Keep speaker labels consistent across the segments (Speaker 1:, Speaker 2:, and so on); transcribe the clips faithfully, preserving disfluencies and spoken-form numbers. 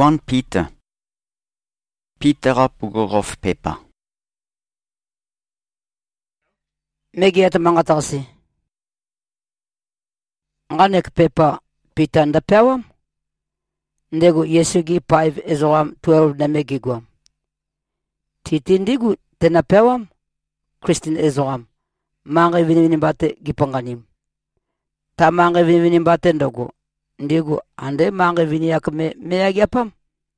Speaker 1: First Peter. Peter Pugorov Pepa.
Speaker 2: Megiat mga taksi. Nganek Pepa Peter nda pewam. Ndegu Yesugi five ezoam twelve na megigwam. Titindigu tena pewam. Kristin ezoam. Mange vini bate gipanganim. Ta mange vini bate ndogo. Ndigu ande mange vini yakme meyagyapam.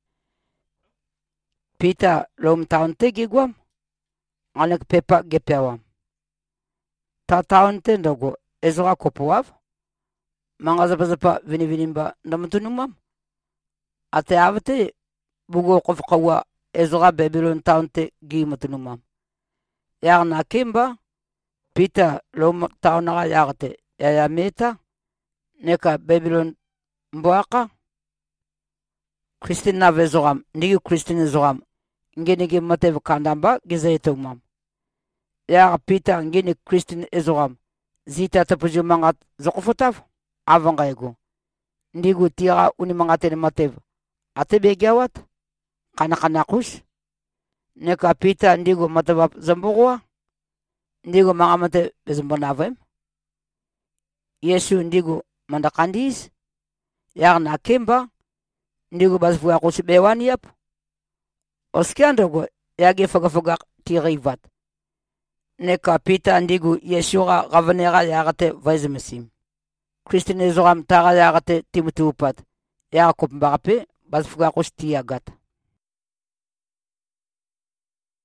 Speaker 2: Peter rom taon te gigwam. Nganek Pepa gepewam. Ta taon te ndogo ezoa kopuav. Mga zapa-zapa vini-vinimba namutunumam. Ate avate bugo kofkawa ezoa Babylon taon te gi mutunumam. Yag na kimba Peter rom taon na yagate yaya meta neka Babylon mboaka Kristin na vezoam nigi Kristin zoam ngenigi matev kandamba gizetumam. Yag Peter ngeni Kristin ezoam zita tapuju mangat zokofotav avangaygo ndigu tira uni mangatene matev atebe gyawat kana kana kush neka Peter ndigu matavap zambogwa ndigu mangamate bezumbonavem Yesu ndigu mandakandis yag na kimba ndigu basfuya kusibewani yap oskiandogo yage fogafoga tirivat neka Peter ndigu Yeshua gavanera yagate vaizmesim Kristin ezoam taga yagate timutupat Yakob mbape basfuga kustiagat